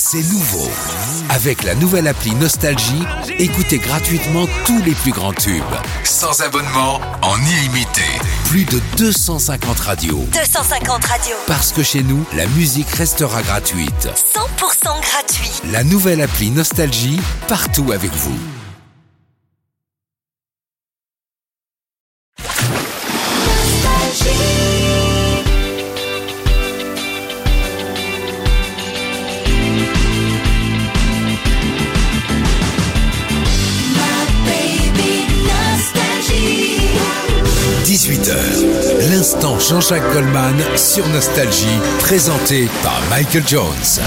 C'est nouveau. Avec la nouvelle appli Nostalgie, écoutez gratuitement tous les plus grands tubes. Sans abonnement, en illimité. Plus de 250 radios. 250 radios. Parce que chez nous, la musique restera gratuite. 100% gratuit. La nouvelle appli Nostalgie, partout avec vous. L'instant Jean-Jacques Goldman sur Nostalgie, présenté par Michael Jones.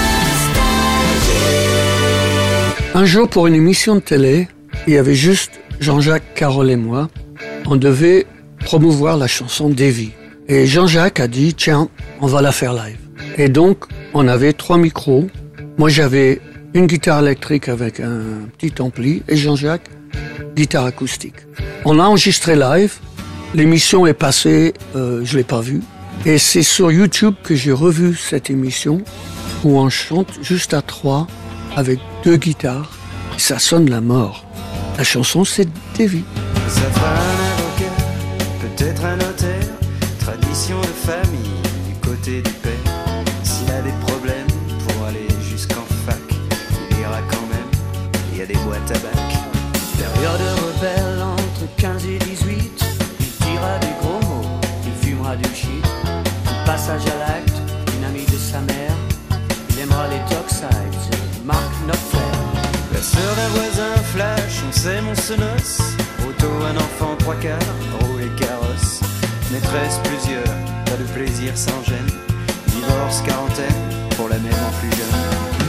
Un jour, pour une émission de télé, il y avait juste Jean-Jacques, Carole et moi. On devait promouvoir la chanson Davy. Et Jean-Jacques a dit, tiens, on va la faire live. Et donc, on avait 3 micros. Moi, j'avais une guitare électrique avec un petit ampli et Jean-Jacques, guitare acoustique. On a enregistré live. L'émission est passée, je l'ai pas vue. Et c'est sur YouTube que j'ai revu cette émission où on chante juste à 3 avec 2 guitares. Et ça sonne la mort. La chanson, c'est Davy. Ça fera un avocat, peut-être un notaire, tradition de famille du côté du père. S'il a des problèmes pour aller jusqu'en fac, il ira quand même, il y a des boîtes à bac. Période rebelle entre 15 et 18. Des gros mots, il fumera du shit. Un passage à l'acte, une amie de sa mère. Il aimera les Dockside, Mark Knopfler. La sœur d'un voisin flash, on sait mon sonos. Auto, un enfant, 3 quarts, roue et carrosse. Maîtresse, plusieurs, pas de plaisir sans gêne. Divorce, quarantaine, pour la même en plus jeune.